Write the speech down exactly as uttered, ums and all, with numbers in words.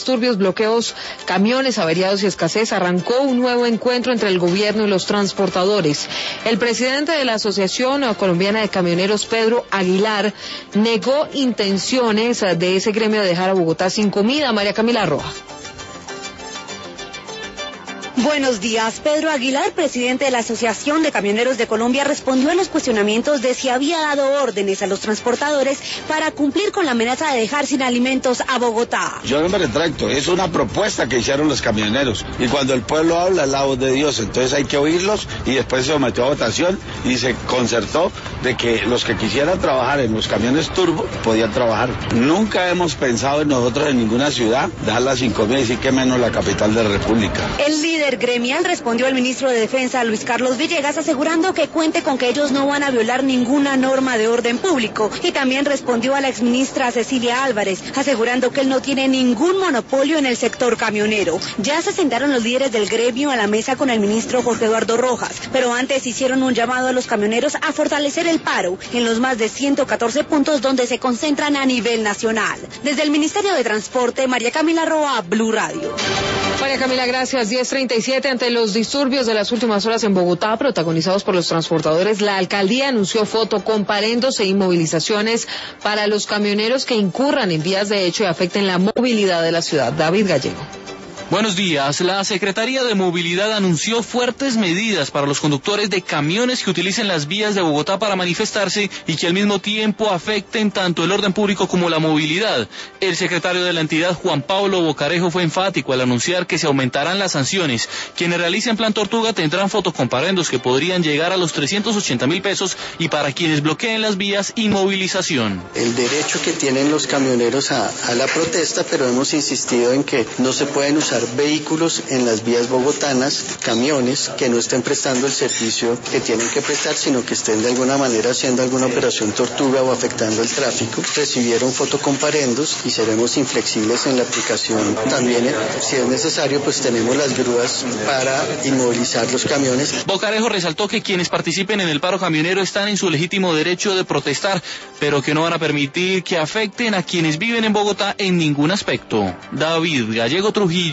disturbios, bloqueos, camiones averiados y escasez, arrancó un nuevo encuentro entre el gobierno y los transportadores. El presidente de la Asociación Colombiana de Camioneros, Pedro Aguilar, negó intenciones de ese gremio de dejar a Bogotá sin comida. María Camila Roa. Buenos días. Pedro Aguilar, presidente de la Asociación de Camioneros de Colombia, respondió a los cuestionamientos de si había dado órdenes a los transportadores para cumplir con la amenaza de dejar sin alimentos a Bogotá. Yo no me retracto, es una propuesta que hicieron los camioneros y cuando el pueblo habla es la voz de Dios, entonces hay que oírlos y después se sometió a votación y se concertó de que los que quisieran trabajar en los camiones turbo podían trabajar. Nunca hemos pensado en nosotros en ninguna ciudad dejarla sin comida y sí que menos la capital de la República. El líder gremial respondió al ministro de Defensa, Luis Carlos Villegas, asegurando que cuente con que ellos no van a violar ninguna norma de orden público. Y también respondió a la exministra Cecilia Álvarez, asegurando que él no tiene ningún monopolio en el sector camionero. Ya se sentaron los líderes del gremio a la mesa con el ministro Jorge Eduardo Rojas, pero antes hicieron un llamado a los camioneros a fortalecer el paro en los más de ciento catorce puntos donde se concentran a nivel nacional. Desde el Ministerio de Transporte, María Camila Roa, Blue Radio. María Camila, gracias. diez treinta y siete. Ante los disturbios de las últimas horas en Bogotá, protagonizados por los transportadores, la alcaldía anunció fotocomparendos e inmovilizaciones para los camioneros que incurran en vías de hecho y afecten la movilidad de la ciudad. David Gallego. Buenos días. La Secretaría de Movilidad anunció fuertes medidas para los conductores de camiones que utilicen las vías de Bogotá para manifestarse y que al mismo tiempo afecten tanto el orden público como la movilidad. El secretario de la entidad, Juan Pablo Bocarejo, fue enfático al anunciar que se aumentarán las sanciones. Quienes realicen Plan Tortuga tendrán fotocomparendos que podrían llegar a los trescientos ochenta mil pesos y para quienes bloqueen las vías, inmovilización. El derecho que tienen los camioneros a, a la protesta, pero hemos insistido en que no se pueden usar vehículos en las vías bogotanas, camiones que no estén prestando el servicio que tienen que prestar, sino que estén de alguna manera haciendo alguna operación tortuga o afectando el tráfico. Recibieron fotocomparendos y seremos inflexibles en la aplicación. También, si es necesario, pues tenemos las grúas para inmovilizar los camiones. Bocarejo resaltó que quienes participen en el paro camionero están en su legítimo derecho de protestar, pero que no van a permitir que afecten a quienes viven en Bogotá en ningún aspecto. David Gallego Trujillo.